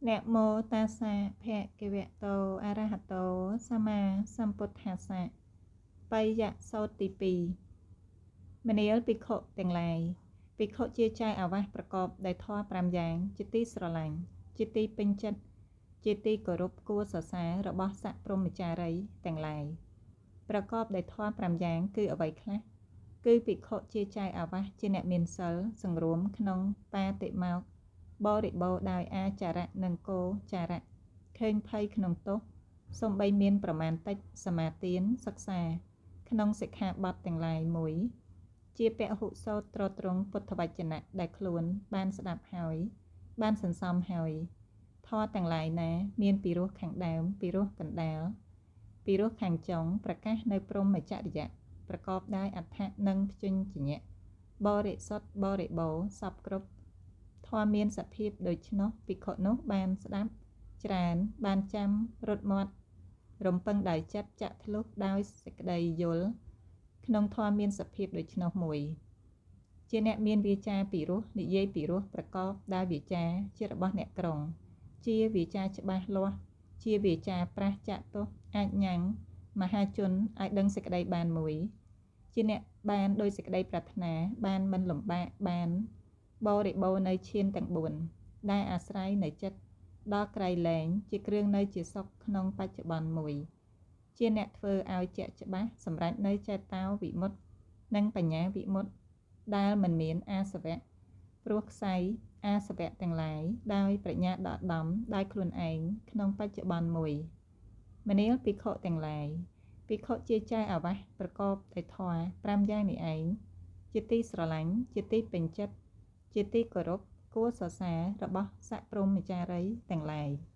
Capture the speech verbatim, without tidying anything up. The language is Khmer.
Nẹ mô ta sa phẹ kê vẹ tô a ra hạt tô sa ma sam put thà sa bay dạ sâu tì pì mê niel bì khổ tèng lại bì khổ chia chai ảo váchประกอบដោយធម៌ប្រាំយ៉ាងជាទីស្រឡាញ់ជាទីពេញចិត្តជាទីគោរពគួរសរសើររបស់ស័ក្តិព្រហ្មចារីទាំងឡាយប្រកបដោយធម៌ប្រាំយ៉ាងគឺអ្វីខ្លះគឺភិក្ខុជាចៅអាវាសជាអ្នកមានសិលសង្រួមក្នុងបាតិមោក្ខបរិបូរដោយអាចារៈនិងគោចារៈឃើញភ័យក្នុងទោសសូម្បីមានប្រមាណតិចសមាទានសិក្សាក្នុងសិក្ខាបទទាំងឡាយមួយជាពហុសោតត្រត្រង់ពុទ្ធវចនៈដែលខ្លួនបានស្ដាប់ហើយបានសន្សំហើយធម៌ទាំងឡាយណាមានពីរោះខាងដើមពីរោះកណ្ដាលពីរោះខាងចុងប្រកាសនៅព្រហ្មចរិយៈប្រកបដោយអដ្ឋៈនិងព្យញ្ញៈបរិសុទ្ធបរិបូរណ៍សពគ្រប់ធម៌មានសភាពដូច្នោះភិក្ខុនោះបានស្ដាប់ច្រើនបានចាំរត់មាត់រំពឹងដោយចិត្តចាក់ធ្លុះដោយសេចក្តីយល់ក្នុងធម៌មានសភាពដូច្នោះមួយជាអ្នកមានវាចាពីរោះនិយាយពីរោះប្រកបដោយវាចាជារបស់អ្នកក្រុងជាវាចាច្បាស់លាស់ជាវាចាប្រះចាក់ទោសអាចញ៉ាំងមហាជនឲ្យដឹងសេចក្តីបានមួយជាអ្នកបានដោយសេចក្តីប្រាថ្នាបានមិនលំបាកបានបរិបូរណ៍នៅឈានទាំងបួនដែលអាស្រ័យនៅចិត្តដល់ក្រៃលែងជាគ្រឿងនៅជាសុខក្នុងបច្ចុប្បន្នមួយជាអ្នកធ្វើឲ្យជាក់ច្បាស់សម្រាប់នៅចេតោវិមុតតិនិងបញ្ញាវិមុតតិដែលមិនមានអាសវៈព្រោះខ្សែអាសវៈទាំងឡាយដោយប្រាជ្ញាដកដំដោយខ្លួនឯងក្នុងបច្ចុប្បន្នមួយមនាលភិក្ខុទាំងឡាយភិក្ខុជាចៅអាវាសប្រកបដោយធម៌ប្រាំយ៉ាងនេះឯងជាទីស្រឡាញ់ជាទីពេញចិត្តជាទីគោរពគួរសរសើររបស់ស័ក្តិព្រហ្មចារីទាំងឡាយ